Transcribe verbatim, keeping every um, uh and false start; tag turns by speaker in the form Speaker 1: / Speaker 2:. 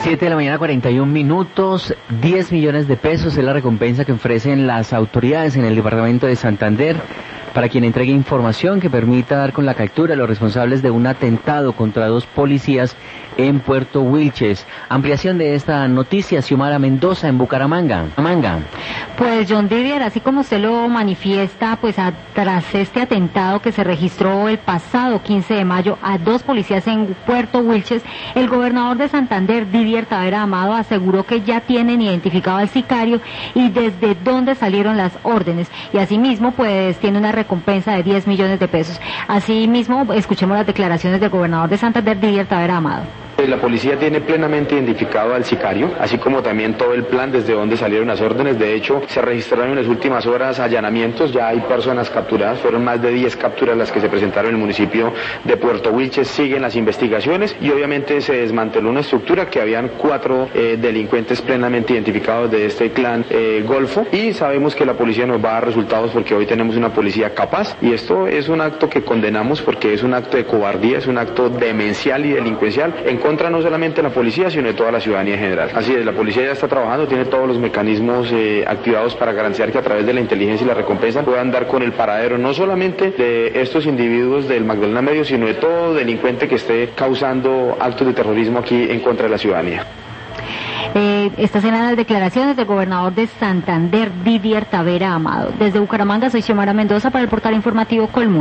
Speaker 1: siete de la mañana, cuarenta y un minutos, diez millones de pesos es la recompensa que ofrecen las autoridades en el departamento de Santander para quien entregue información que permita dar con la captura a los responsables de un atentado contra dos policías en Puerto Wilches. Ampliación de esta noticia, Xiomara Mendoza en Bucaramanga. Manga.
Speaker 2: Pues John Didier, así como usted lo manifiesta, pues a, tras este atentado que se registró el pasado quince de mayo a dos policías en Puerto Wilches, el gobernador de Santander, Didier Tavera Amado, aseguró que ya tienen identificado al sicario y desde dónde salieron las órdenes. Y asimismo, pues tiene una recompensa de diez millones de pesos. Asimismo, escuchemos las declaraciones del gobernador de Santander, Didier Tavera Amado.
Speaker 3: La policía tiene plenamente identificado al sicario, así como también todo el plan desde donde salieron las órdenes. De hecho, se registraron en las últimas horas allanamientos, ya hay personas capturadas, fueron más de diez capturas las que se presentaron en el municipio de Puerto Wilches, siguen las investigaciones y obviamente se desmanteló una estructura que habían cuatro eh, delincuentes plenamente identificados de este clan eh, Golfo, y sabemos que la policía nos va a dar resultados porque hoy tenemos una policía capaz, y esto es un acto que condenamos porque es un acto de cobardía, es un acto demencial y delincuencial en contra no solamente de la policía, sino de toda la ciudadanía en general. Así es, la policía ya está trabajando, tiene todos los mecanismos eh, activados para garantizar que a través de la inteligencia y la recompensa puedan dar con el paradero no solamente de estos individuos del Magdalena Medio, sino de todo delincuente que esté causando actos de terrorismo aquí en contra de la ciudadanía.
Speaker 2: Eh, estas eran las declaraciones del gobernador de Santander, Didier Tavera Amado. Desde Bucaramanga, soy Xiomara Mendoza para el portal informativo Colmundo.